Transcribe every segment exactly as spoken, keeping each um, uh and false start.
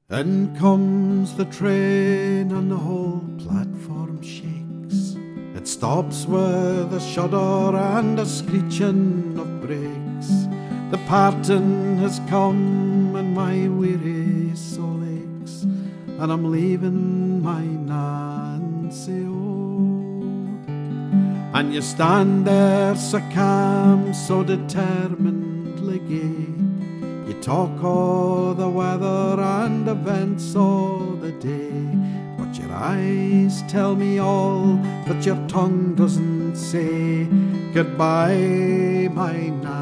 In comes the train and the whole platform shakes. It stops with a shudder and a screeching of brakes. The parting has come and my weary soul aches, and I'm leaving my Nancy O. And you stand there so calm, so determinedly gay. You talk o' the weather and events o' the day, but your eyes tell me all that your tongue doesn't say. Goodbye, my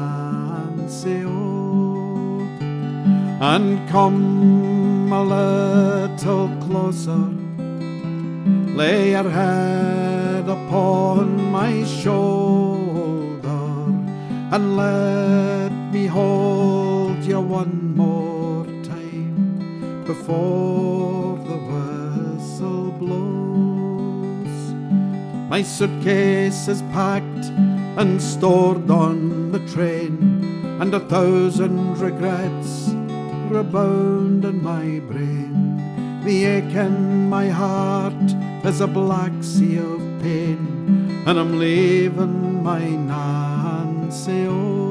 Nancy O. And come a little closer, lay your head upon my shoulder, and let me hold you one more time before the whistle blows. My suitcase is packed and stored on the train, and a thousand regrets rebound in my brain. The ache in my heart is a black sea of pain, and I'm leaving my Nancy O.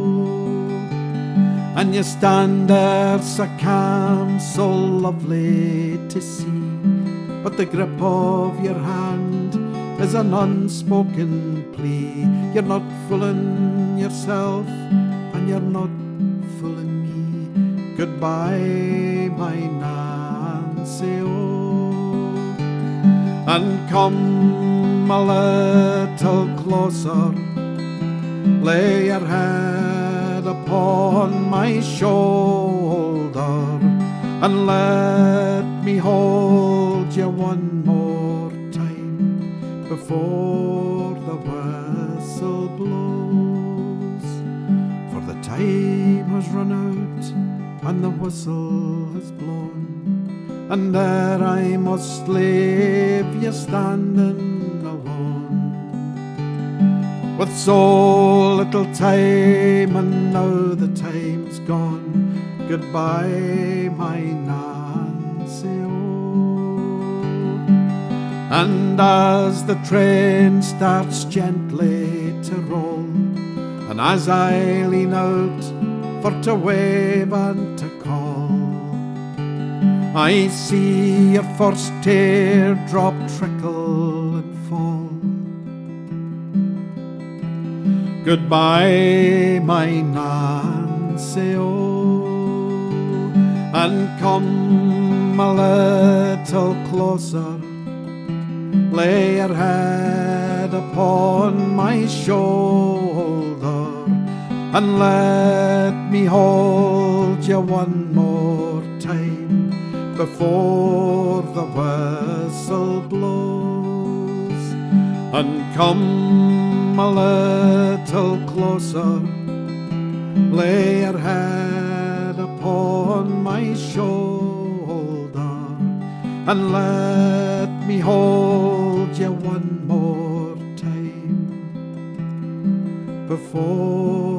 And you stand there so calm, so lovely to see, but the grip of your hand is an unspoken plea. You're not fooling yourself, and you're not fooling me. Goodbye, my Nancy O. And come a little closer, lay your head upon my shoulder, and let me hold you one more time before the whistle blows. For the time has run out and the whistle has blown, and there I must leave you standing alone, with so little time, and now the time's gone. Goodbye, my Nancy O. And as the train starts gently to roll, and as I lean out for to wave and to call, I see your first teardrop trickle and fall. Goodbye, my Nancy O. And come a little closer, lay your head upon my shoulder, and let me hold you one more time before the whistle blows. And come a little closer, lay your head upon my shoulder, and let me hold you one more time before